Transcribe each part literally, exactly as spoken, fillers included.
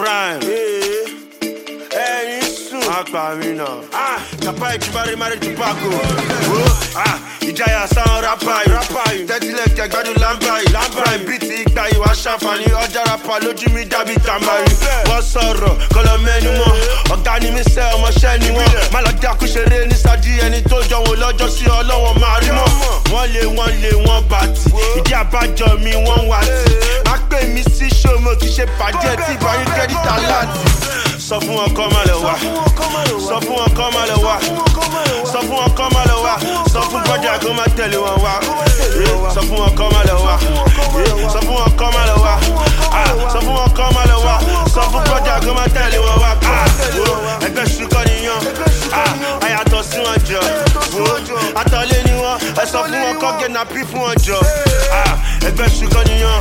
Prime. Ẹyin sùn. Apá mi náà. Kàpá ìkíbárí máa rí tupako. Ìjayà sáwọn rápá yìí. Tẹ́tílẹ̀ kẹgbẹ́dún lámbà yìí. Prime beat ìgbà yìí wá ṣàǹfààní. Ọjà rápá lójú mi dàbí tàmbárì. Wọ́n sọ̀rọ̀ kọlọ mẹ́nu mọ́. Ọ̀gá ni mi sẹ́ ọmọṣẹ́ ni wọ́n. Má lọ dákú ṣeré ní sájí ẹni tó jọ wọn lọ́jọ́ sí ọlọ́wọ́n máa rí mọ́. Wọ́n lé wọ́n lé wọ́n bàtì. Ìdí àbájọ mi wọ́n wá tì. Má pè mí sí ṣòmo kì í ṣe bàjẹ́ tí ìbáyín kẹ́dítà láti. Sọ fún wọn kọ́ máa lọ wá. Sọ fún wọn kọ́ máa lọ wá. Sọ fún wọn kọ́ máa lọ wá. Sọ fún bọ́dà kó máa tẹ̀lé wọn wá. Sọ fún wọn kọ́ máa lọ wá. Sọ fún wọn kọ́ máa lọ wá. Sọ fún wọn kọ́ máa lọ wá. Sọ fún bọ́dà kó máa tẹ̀lé wọn wá. Ẹgbẹ́ ṣùkọ́ nìyàn. Àyàtọ̀ sí wọn jọ. Àtọ̀lé ni wọn. Ẹ sọ fún wọn kọ́ gẹ̀nà bí fún wọn jọ. Ẹgbẹ́ ṣùkọ́ nìyàn.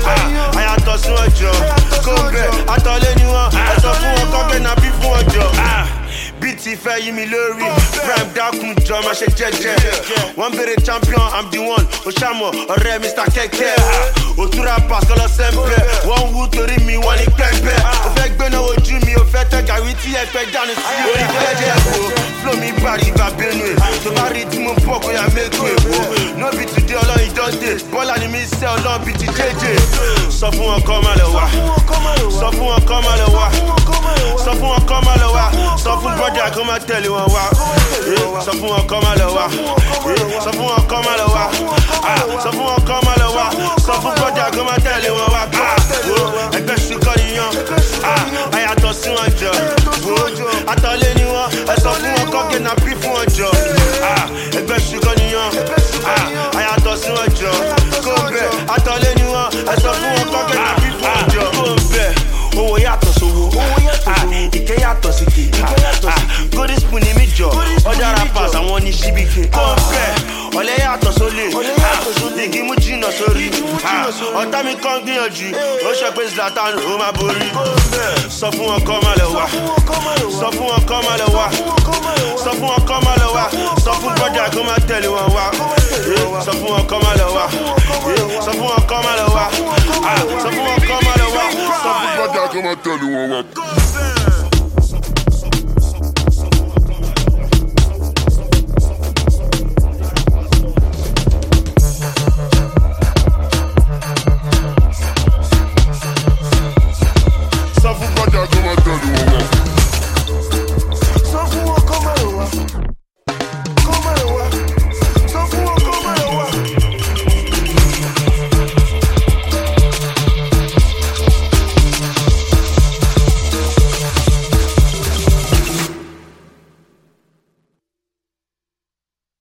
Àyàtọ̀ sí wọn jọ. Kó bẹ̀ àtọ̀lé ni wọn. Ẹ sọ fún wọn kọ́ gẹ̀nà bí fún wọn jọ. Bí ti fẹ́ yí mi lórí, Prime dákun jọ máa ṣe jẹ́jẹ́. Wọ́n bèrè champion, I'm the one. Oṣàmọ̀ ọ̀rẹ́ Mister Kẹ̀kẹ́. Òtúrà pàṣẹ lọ sẹ́ńpẹ́. Wọ́n wú torí mi, wọ́n ní pẹ́pẹ́. Ó fẹ́ gbéná ojú mi, ó fẹ́ tẹ́ gàrí tí ẹ fẹ́ dànù sí orí jẹ́jẹ́ èkó. Flow mi bàrí ìgbà Benue. Tó bá rí tí mo pọ̀ kó yà mẹ́kù èkó. No be today ọlọ́yin dọ́dé. Bọ́lá ni mi sẹ́ ọlọ́run bíi ti jẹ́jẹ́. Sọ fún wọn kọ́ máa lọ wá. Sọ fún wọn kọ́ máa lọ wá. Sọ fún wọn kọ́ máa lọ wá. Sọ fún bọ́dà kó máa tẹ̀lé wọn wá. Sọ fún wọn kọ́ máa lọ wá. Sọ fún wọn kọ́ máa lọ wá. Sọ fún wọn kọ́ máa lọ wá. Sọ fún bọ́dà kó máa tẹ̀lé wọn wá. Ẹgbẹ́ ṣùkọ́ nìyàn. Àyàtọ̀ sí wọn jọ. Àtọ̀lé ni wọn. Ẹ sọ fún wọn kọ́ gẹ̀nà bí fún wọn jọ. Ẹgbẹ́ ṣùkọ́ nìyàn. Àyàtọ̀ sí wọn jọ. Kó bẹ̀ àtọ̀lé ni wọn. Ẹ sọ fún wọn kọ́ gẹ̀nà bí fún wọn jọ. Kó bẹ̀ owó yàtọ̀ sówó. Ìkẹ́ yàtọ̀ sí kè. Golden spoon ni mí jọ. Ọjà rappers àwọn ní ṣíbíkè. Kó bẹ̀ ọ̀lẹ́ yàtọ̀ sólè. Igi mú jìnnà sórí. Ọ̀tá mi kàn gbìyànjú. Ó ṣe pé Zlatan ó máa borí. Sọ fún wọn kọ́ máa lọ wá. Sọ fún wọn kọ́ máa lọ wá. Sọ fún wọn kọ́ máa lọ wá. Sọ fún bọ́dà kó máa tẹ̀lé wọn wá. Sọ fún wọn kọ́ máa lọ wá. Sọ fún wọn kọ́ máa lọ wá. Sọ fún wọn kọ́ máa lọ wá. Sọ fún bọ́dà kó máa tẹ̀lé wọn wá.